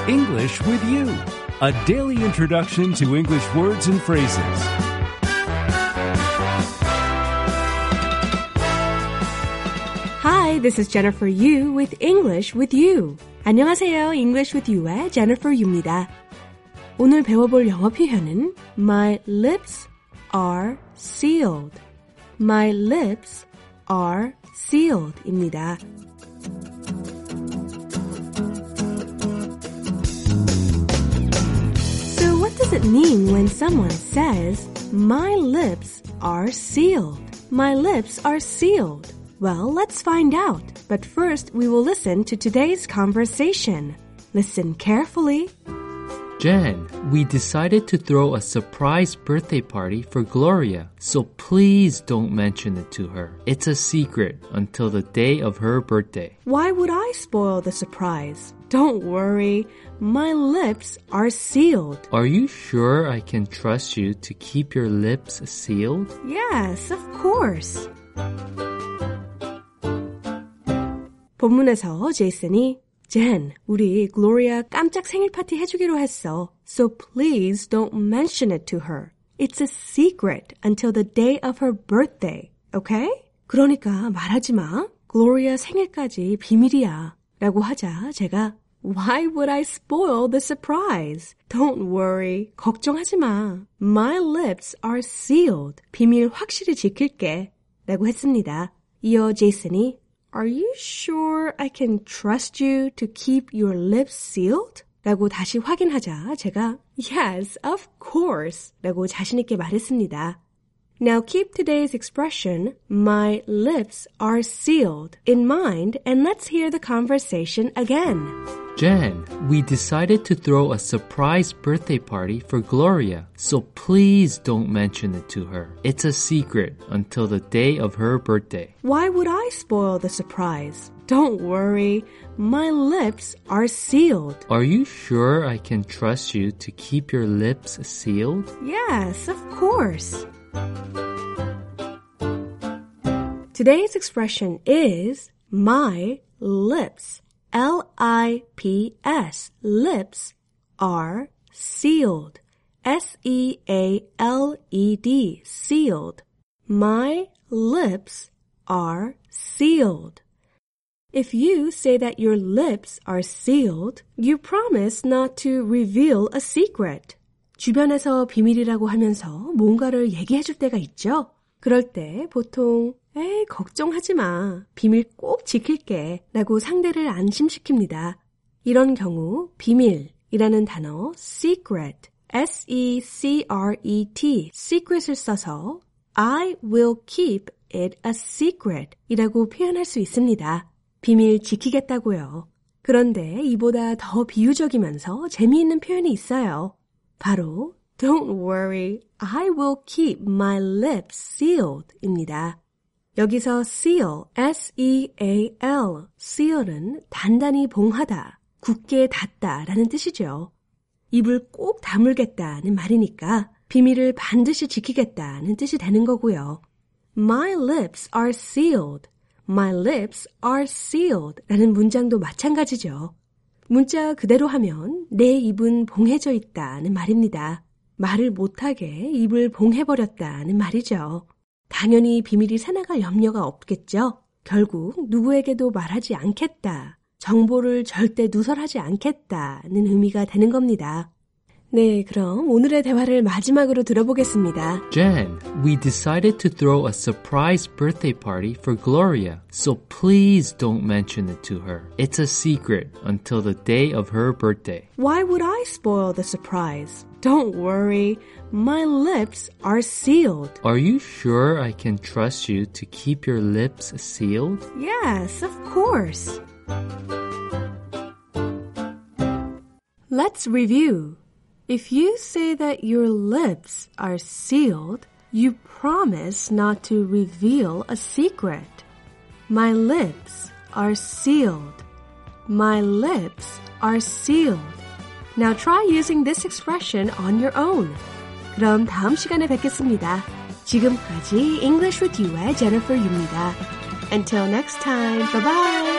English with You, a daily introduction to English words and phrases. Hi, this is Jennifer Yu with English with You. 안녕하세요. English with You의 Jennifer Yu입니다. 오늘 배워볼 영어 표현은 My lips are sealed. My lips are sealed 입니다. So what does it mean when someone says, My lips are sealed? My lips are sealed. Well, let's find out. But first, we will listen to today's conversation. Listen carefully. Jen, we decided to throw a surprise birthday party for Gloria, so please don't mention it to her. It's a secret until the day of her birthday. Why would I spoil the surprise? Don't worry. My lips are sealed. Are you sure I can trust you to keep your lips sealed? Yes, of course. 본문에서 제이슨이 Jen, 우리 글로리아 깜짝 생일 파티 해주기로 했어. So please don't mention it to her. It's a secret until the day of her birthday. Okay? 그러니까 말하지 마. 글로리아 생일까지 비밀이야. 라고 하자 제가 Why would I spoil the surprise? Don't worry. 걱정하지 마. My lips are sealed. 비밀 확실히 지킬게. 라고 했습니다. 이어 제이슨이 Are you sure I can trust you to keep your lips sealed? 라고 다시 확인하자 제가 Yes, of course. 라고 자신있게 말했습니다. Now keep today's expression, my lips are sealed, in mind and let's hear the conversation again. Jen, we decided to throw a surprise birthday party for Gloria, so please don't mention it to her. It's a secret until the day of her birthday. Why would I spoil the surprise? Don't worry. My lips are sealed. Are you sure I can trust you to keep your lips sealed? Yes, of course. Today's expression is my lips. L-I-P-S. Lips are sealed. S-E-A-L-E-D. Sealed. My lips are sealed. If you say that your lips are sealed, you promise not to reveal a secret. 주변에서 비밀이라고 하면서 뭔가를 얘기해줄 때가 있죠? 그럴 때 보통 에이, 걱정하지 마. 비밀 꼭 지킬게. 라고 상대를 안심시킵니다. 이런 경우 비밀이라는 단어 secret, S-E-C-R-E-T, secret을 써서 I will keep it a secret 이라고 표현할 수 있습니다. 비밀 지키겠다고요. 그런데 이보다 더 비유적이면서 재미있는 표현이 있어요. 바로 Don't worry, I will keep my lips sealed 입니다. 여기서 seal, S-E-A-L, seal은 단단히 봉하다, 굳게 닫다 라는 뜻이죠. 입을 꼭 다물겠다는 말이니까 비밀을 반드시 지키겠다는 뜻이 되는 거고요. My lips are sealed. My lips are sealed 라는 문장도 마찬가지죠. 문자 그대로 하면 내 입은 봉해져 있다는 말입니다. 말을 못하게 입을 봉해버렸다는 말이죠. 당연히 비밀이 새나갈 염려가 없겠죠. 결국 누구에게도 말하지 않겠다. 정보를 절대 누설하지 않겠다는 의미가 되는 겁니다. 네, 그럼 오늘의 대화를 마지막으로 들어보겠습니다. Jen, we decided to throw a surprise birthday party for Gloria, so please don't mention it to her. It's a secret until the day of her birthday. Why would I spoil the surprise? Don't worry. My lips are sealed. Are you sure I can trust you to keep your lips sealed? Yes, of course. Let's review. If you say that your lips are sealed, you promise not to reveal a secret. My lips are sealed. My lips are sealed. Now try using this expression on your own. 그럼 다음 시간에 뵙겠습니다. 지금까지 English with You의 Jennifer Yu입니다. Until next time, bye-bye!